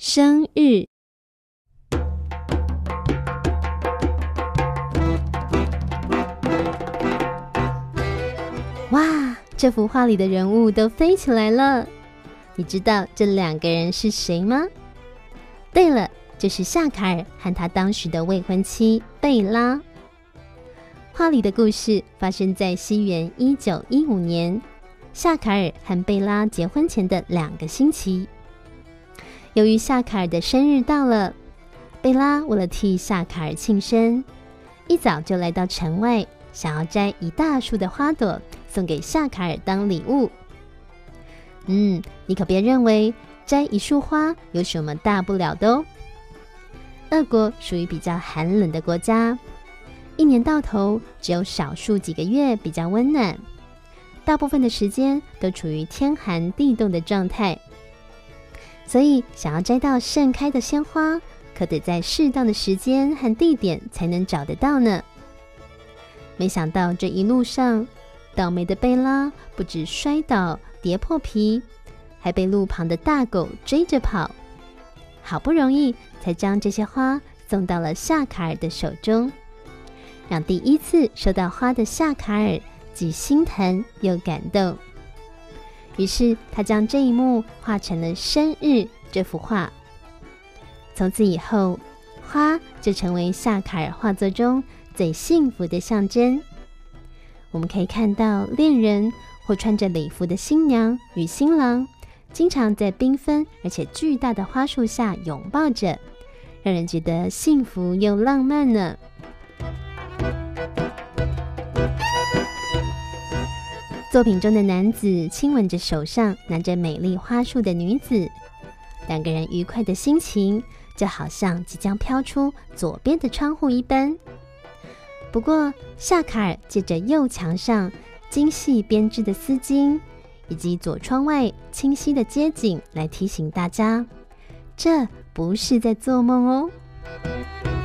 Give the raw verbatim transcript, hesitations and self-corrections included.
生日。哇，这幅画里的人物都飞起来了。你知道这两个人是谁吗？对了，就是夏卡尔和他当时的未婚妻贝拉。画里的故事发生在西元一九一五年，夏卡尔和贝拉结婚前的两个星期。由于夏卡尔的生日到了，贝拉为了替夏卡尔庆生，一早就来到城外，想要摘一大束的花朵送给夏卡尔当礼物。嗯，你可别认为摘一束花有什么大不了的哦。俄国属于比较寒冷的国家，一年到头只有少数几个月比较温暖，大部分的时间都处于天寒地冻的状态。所以想要摘到盛开的鲜花，可得在适当的时间和地点才能找得到呢。没想到这一路上，倒霉的贝拉不止摔倒跌破皮，还被路旁的大狗追着跑，好不容易才将这些花送到了夏卡尔的手中，让第一次收到花的夏卡尔既心疼又感动。于是他将这一幕画成了《生日》这幅画。从此以后，花就成为夏卡尔画作中最幸福的象征。我们可以看到恋人或穿着礼服的新娘与新郎，经常在缤纷而且巨大的花束下拥抱着，让人觉得幸福又浪漫呢。作品中的男子亲吻着手上拿着美丽花束的女子，两个人愉快的心情就好像即将飘出左边的窗户一般。不过夏卡尔借着右墙上精细编织的丝巾，以及左窗外清晰的街景来提醒大家，这不是在做梦哦。